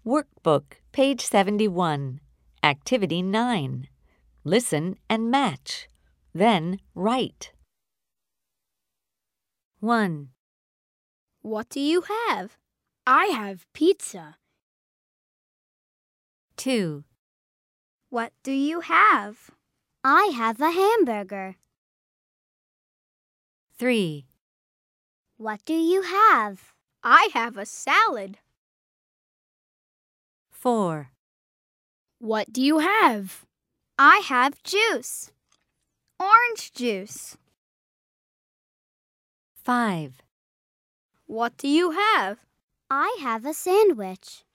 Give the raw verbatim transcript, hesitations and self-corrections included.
Workbook, page seventy-one, Activity nine. Listen and match. Then write. one. What do you have? I have pizza. two. What do you have? I have a hamburger. three. What do you have? I have a salad. four. What do you have? I have juice. Orange juice. five. What do you have? I have a sandwich.